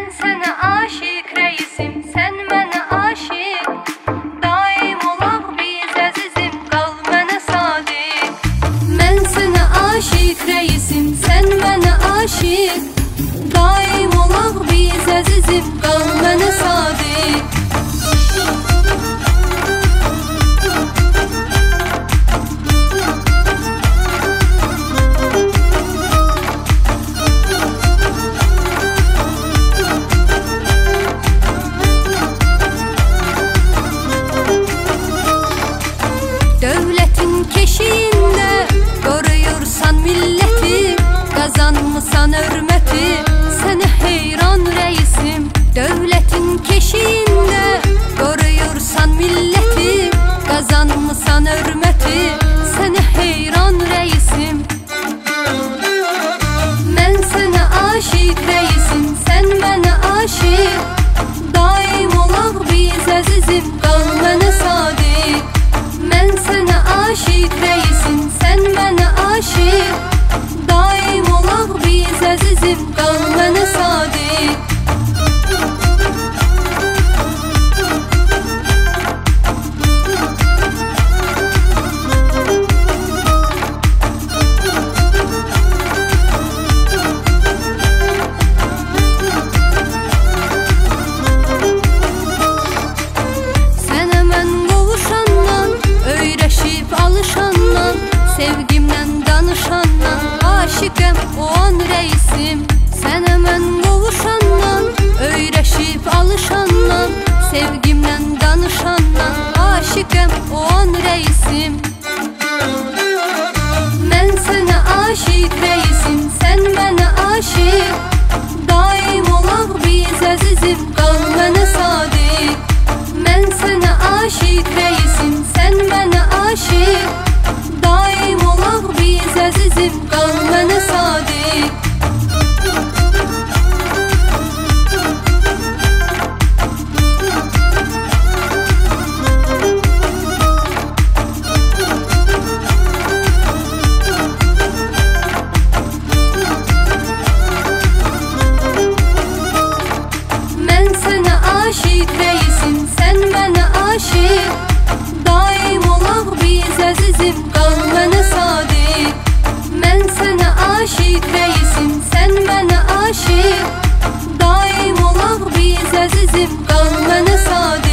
Mən sənə aşiq reisim, sən mənə aşiq. Daim olaq biz əzizim, qal mənə sadiq. Mən sənə aşiq reisim, sən mənə aşiq. Daim olaq biz əzizim, qal mənə sadiq. Dövlətin keşiyində qoruyursan milləti, qazanmısan hörməti, sənə heyran reisim. Dövlətin keşiyində qoruyursan milləti, qazanmısan hörməti, sənə heyran reisim. Mən sənə aşiq reisim, sən mənə aşiq. Daim olaq biz əzizim, qal mənə sadiq. Mən sənə aşiq reisim, sən mənə aşiq. Daim olaq biz əzizim, qal mənə sadiq. Sənə mən qovuşandan, öyrəşib alışandan, sevgimdən danışandan aşiqəm o an reisim. Sənə mən qovuşandan, öyrəşib alışandan, sevgimdən danışandan aşiqəm o an reisim. Mən sənə aşiq reisim, sən mənə aşiq. Daim olaq biz əzizim, qal mənə sadiq. Mən sənə aşiq reisim, sən mənə aşiq. Daim olaq biz əzizim, qal mənə sadiq. Mən sənə aşiq reisim, sən mənə aşiq. Daim olaq biz əzizim, qal mənə sadiq. Mən sənə aşiq reisim, sən mənə aşiq. Daim olaq biz əzizim, qal mənə sadiq.